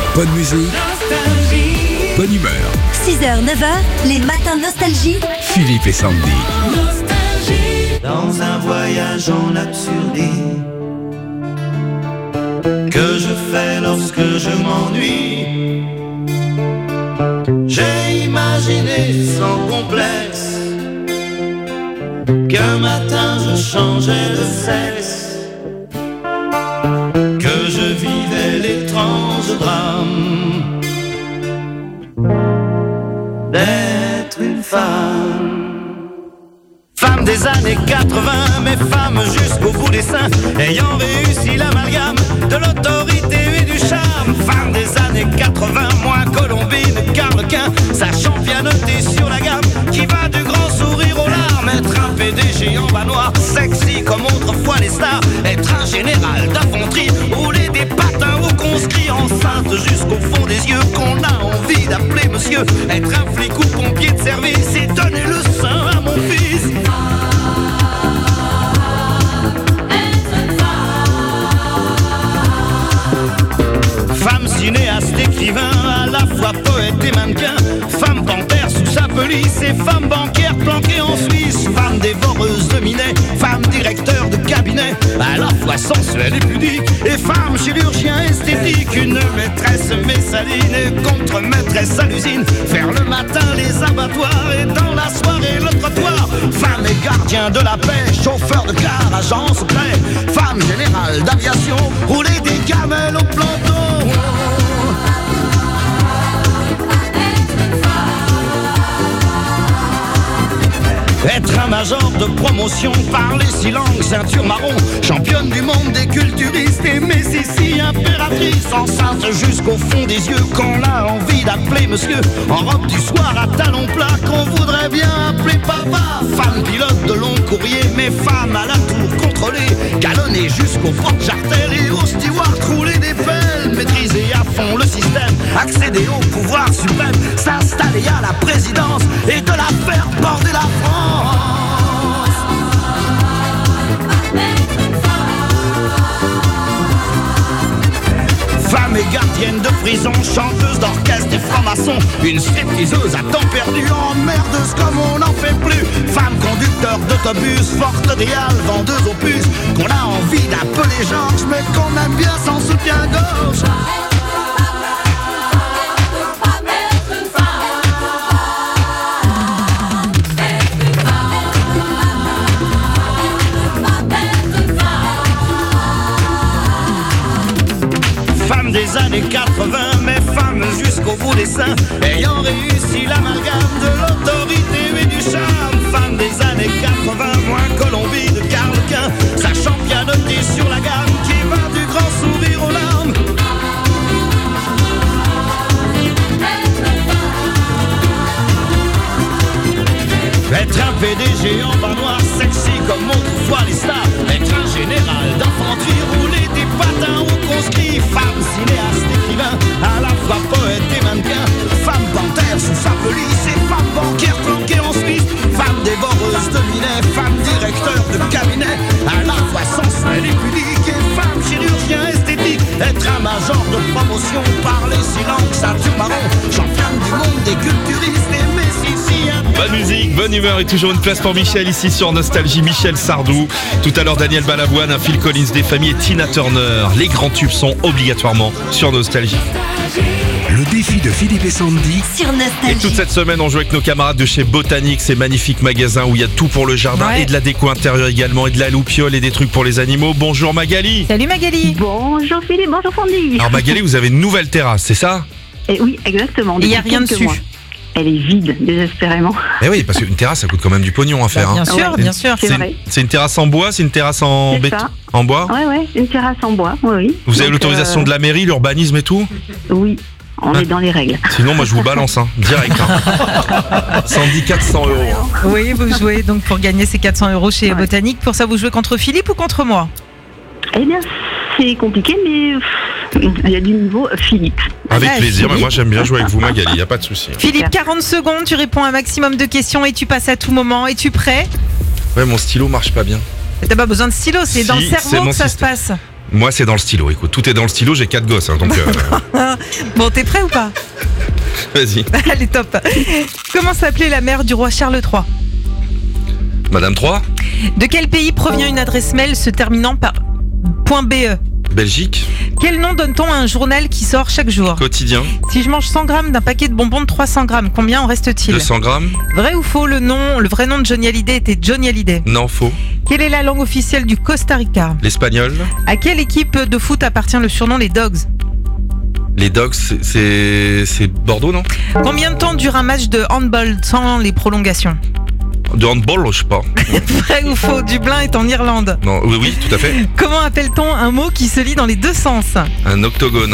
Bonne musique, bonne humeur. 6h, 9h, les matins nostalgie. Philippe et Sandy. Dans un voyage en absurdité que je fais lorsque je m'ennuie, j'ai imaginé sans complexe qu'un matin je changeais de sexe, que je vivais l'étrange drame d'être une femme. Femme des années 80, mais femme jusqu'au bout des seins, ayant réussi l'amalgame de l'autorité et du charme. Femme des années 80, moins Colombine qu'Arlequin, sachant pianoter sur la gamme, qui va du grand sourire aux larmes. Être un PDG en bas noir, sexy comme autrefois les stars. Être un général d'infanterie, rouler des patins au conscrit, enceinte jusqu'au fond des yeux, qu'on a envie d'appeler monsieur. Être un flic ou pompier de service et donner le sein à mon fils. Femme cinéaste, écrivain, à la fois poète et mannequin. Femme panthère sous sa pelisse et femme bancaire planquée en Suisse. Femme dévoreuse de minet, femme directeur de cabinet, à la fois sensuelle et pudique. Et femme chirurgien esthétique, une maîtresse messaline et contre-maîtresse à l'usine. Faire le matin les abattoirs et dans la soirée le trottoir. Femme et gardien de la paix, chauffeur de car, agent secret. Femme générale d'aviation, rouler des camels au planton. Être un major de promotion, parler 6 langues, ceinture marron, championne du monde des culturistes et Messissi, impératrice, enceinte jusqu'au fond des yeux, qu'on a envie d'appeler monsieur, en robe du soir à talons plats, qu'on voudrait bien appeler papa. Femme pilote de long courrier, mais femme à la tour contrôlée, galonnée jusqu'au porte-jartel et au steward rouler des pelles, maîtriser à fond le système, accéder au pouvoir suprême, s'installer à la présidence et de la faire border la France. Femme et gardienne de prison, chanteuse d'orchestre et franc-maçon, une stripteaseuse à temps perdu, emmerdeuse comme on n'en fait plus. Femme conducteur d'autobus, forte réale, vendeuse aux puces, qu'on a envie d'appeler Georges, mais qu'on aime bien sans soutien-gorge. Femme des années 80, mais femme jusqu'au bout des seins, ayant réussi l'amalgame de l'autorité et du charme. Femme des années 80, moins Colombie de Carlequin, sachant pianoter sur la gamme, qui va du grand sourire aux larmes. Être un PDG en bas noir, sexy comme autrefois les stars. Être un général d'infanterie, rouler des patins au conscrit. Femme cinéaste, écrivain, à la fois poète et mannequin. Femme panthère sous sa pelisse et femme bancaire planquée en Suisse. Femme dévoreuse de minet, femme directeur de cabinet, à la fois sensuelle et pudique. Et femme chirurgien esthétique, être un major de promotion, parler 6 langues, ceinture marron, championne du monde des culturistes et Messissi. Bonne musique, bonne humeur et toujours une place pour Michel ici sur Nostalgie. Michel Sardou, tout à l'heure Daniel Balavoine, un Phil Collins des familles et Tina Turner. Les grands tubes sont obligatoirement sur Nostalgie. Le défi de Philippe et Sandy sur Nostalgie. Et toute cette semaine, on joue avec nos camarades de chez Botanique, ces magnifiques magasins où il y a tout pour le jardin et de la déco intérieure également et de la loupiole et des trucs pour les animaux. Bonjour Magali. Salut Magali. Bonjour Philippe, bonjour Sandy. Alors Magali, vous avez une nouvelle terrasse, c'est ça? Oui, exactement. Il n'y a rien dessus. Elle est vide, désespérément. Eh oui, parce qu'une terrasse, ça coûte quand même du pognon à faire. Bien sûr, bien sûr. C'est une terrasse en bois, c'est une terrasse en béton, en bois. Ouais, une terrasse en bois, oui. Vous avez l'autorisation de la mairie, l'urbanisme et tout? Oui, on est dans les règles. Sinon, moi je vous balance, direct. Sandy, 400 €. Oui, vous jouez donc pour gagner ces 400 € chez Botanique. Pour ça, vous jouez contre Philippe ou contre moi? Eh bien, c'est compliqué, mais il y a du niveau Philippe. Avec plaisir, mais moi j'aime bien jouer avec vous Magali, il n'y a pas de souci. Philippe, 40 secondes, tu réponds à un maximum de questions et tu passes à tout moment. Es-tu prêt? Ouais, mon stylo marche pas bien. T'as pas besoin de stylo, c'est dans le cerveau que ça se passe. Moi, c'est dans le stylo. Écoute, tout est dans le stylo. J'ai 4 gosses, hein, donc. Bon, t'es prêt ou pas? Vas-y. Allez, top. Comment s'appelait la mère du roi Charles III? Madame 3. De quel pays provient une adresse mail se terminant par .be? Belgique. Quel nom donne-t-on à un journal qui sort chaque jour? Quotidien. Si je mange 100 grammes d'un paquet de bonbons de 300 grammes, combien en reste-t-il? 200 grammes. Vrai ou faux, le vrai nom de Johnny Hallyday était Johnny Hallyday? Non, faux. Quelle est la langue officielle du Costa Rica? L'espagnol. À quelle équipe de foot appartient le surnom les Dogs? Les Dogs, c'est Bordeaux, non? Combien de temps dure un match de handball sans les prolongations? De handball, je sais pas. Vrai ou faux, Dublin est en Irlande? Non, oui, tout à fait. Comment appelle-t-on un mot qui se lit dans les deux sens? Un octogone.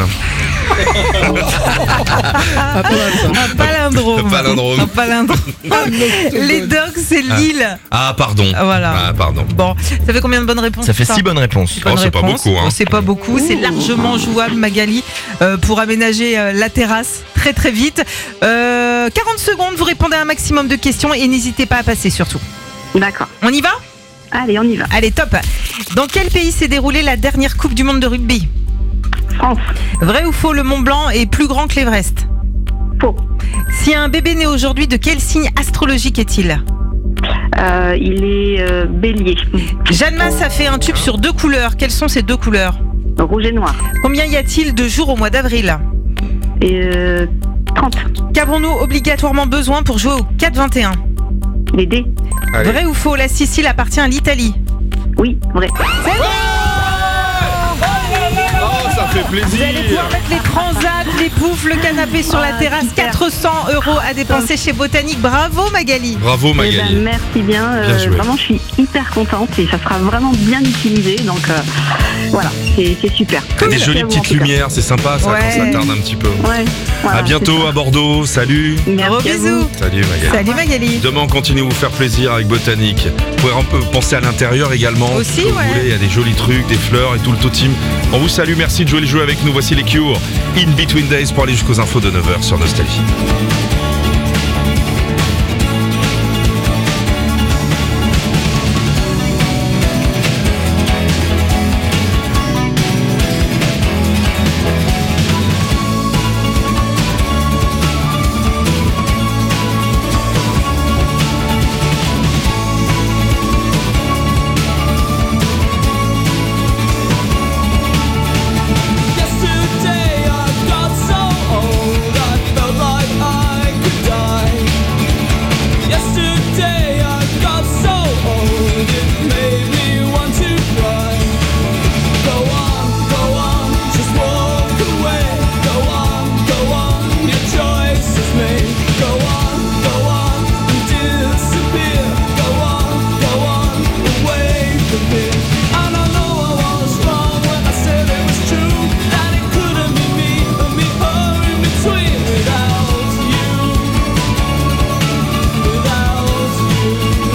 Un palindrome. Un palindrome. Les Dogs, c'est l'île. Ah, pardon. Voilà. Ah, pardon. Bon, ça fait combien de bonnes réponses? Ça fait 6 bonnes réponses. Oh, c'est pas beaucoup, hein. C'est pas beaucoup, c'est largement jouable, Magali, pour aménager la terrasse très très vite. 40 secondes, vous répondez à un maximum de questions et n'hésitez pas à passer surtout. D'accord. On y va? Allez, on y va. Allez, top. Dans quel pays s'est déroulée la dernière Coupe du Monde de rugby? France. Vrai ou faux, le Mont Blanc est plus grand que l'Everest? Faux. Si un bébé né aujourd'hui, de quel signe astrologique est-il? Il est bélier. Jeanne Masse a fait un tube sur 2 couleurs. Quelles sont ces 2 couleurs? Rouge et noir. Combien y a-t-il de jours au mois d'avril? 30. Qu'avons-nous obligatoirement besoin pour jouer au 4-21? Les dés. Allez. Vrai ou faux, la Sicile appartient à l'Italie? Oui, vrai. C'est vrai. Oh, ça fait plaisir. Vous allez pouvoir mettre les transats, les poufs, le canapé sur la terrasse. 400 € à dépenser chez Botanique. Bravo Magali. Bravo Magali. Merci bien. Bien joué. Vraiment, je suis hyper contente et ça sera vraiment bien utilisé. Donc voilà, c'est super. Il y a des jolies petites lumières, c'est sympa ça, quand ça tarde un petit peu. Ouais. Voilà, à bientôt à Bordeaux. Salut. Gros bisous. Salut Magali. Salut Magali. Demain, on continue à vous faire plaisir avec Botanique. Vous pouvez un peu penser à l'intérieur également. Aussi, si vous voulez, il y a des jolis trucs, des fleurs et tout le team. On vous salue, merci de jouer avec nous. Voici les Cure, In Between Days, pour aller jusqu'aux infos de 9h sur Nostalgie. Yesterday I got so old I felt like I could die. Yesterday I got so old it made me want to cry. Go on, just walk away. Go on, your choice is made. Go on, and disappear. Go on, away from here. And I know I was wrong when I said it was true, that it couldn't be me and me her in between without you. Without you.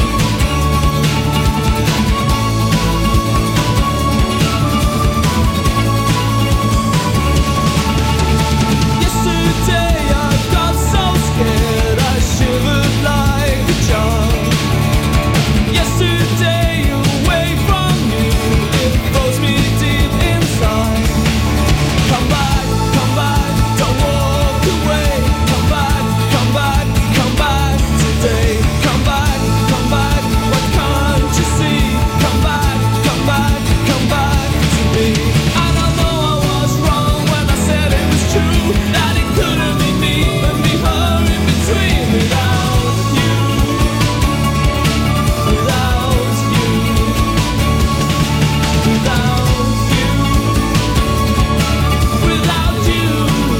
Yesterday I got so scared I shivered like a child. Yesterday away from you, it froze me deep inside. Come back, don't walk away. Come back today. Come back, what can't you see? Come back to me. And I know I was wrong when I said it was true, that it couldn't be me and me her in between without you. Without you. Without you.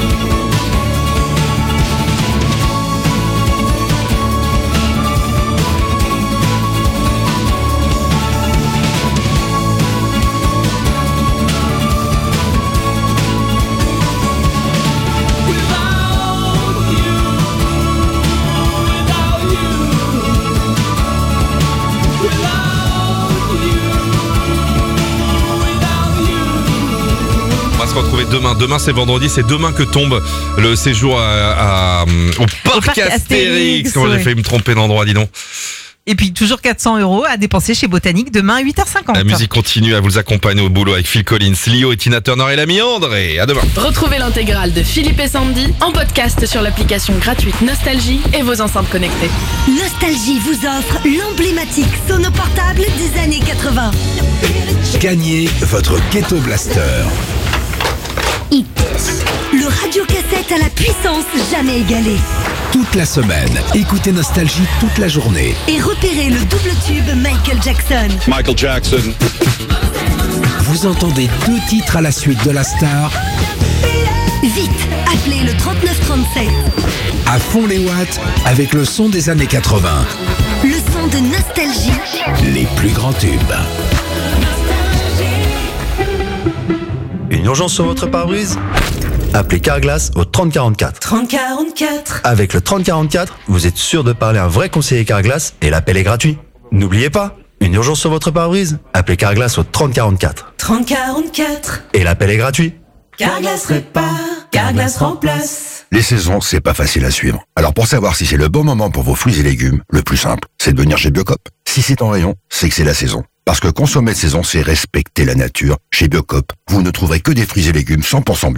On va se retrouver demain. Demain, c'est vendredi. C'est demain que tombe le séjour au parc parc Astérix. Astérix, Comment j'ai ouais. failli me tromper d'endroit, dis donc. Et puis toujours 400 € à dépenser chez Botanique demain à 8h50. La musique continue à vous accompagner au boulot avec Phil Collins, Lio et Tina Turner et l'ami André. À demain. Retrouvez l'intégrale de Philippe et Sandy en podcast sur l'application gratuite Nostalgie et vos enceintes connectées. Nostalgie vous offre l'emblématique sono portable des années 80. Gagnez votre Ghetto Blaster. Hit. Le radiocassette à la puissance jamais égalée. Toute la semaine, écoutez Nostalgie toute la journée. Et repérez le double tube Michael Jackson. Michael Jackson. Vous entendez 2 titres à la suite de la star. Vite, appelez le 3937. À fond les watts, avec le son des années 80. Le son de Nostalgie. Les plus grands tubes. Une urgence sur votre pare-brise ? Appelez Carglass au 3044. 3044. Avec le 3044, vous êtes sûr de parler à un vrai conseiller Carglass et l'appel est gratuit. N'oubliez pas, une urgence sur votre pare-brise ? Appelez Carglass au 3044. 3044. Et l'appel est gratuit. Carglass répare, Carglass remplace. Les saisons, c'est pas facile à suivre. Alors pour savoir si c'est le bon moment pour vos fruits et légumes, le plus simple, c'est de venir chez Biocop. Si c'est en rayon, c'est que c'est la saison. Parce que consommer de saison, c'est respecter la nature. Chez Biocop, vous ne trouverez que des fruits et légumes 100% bio.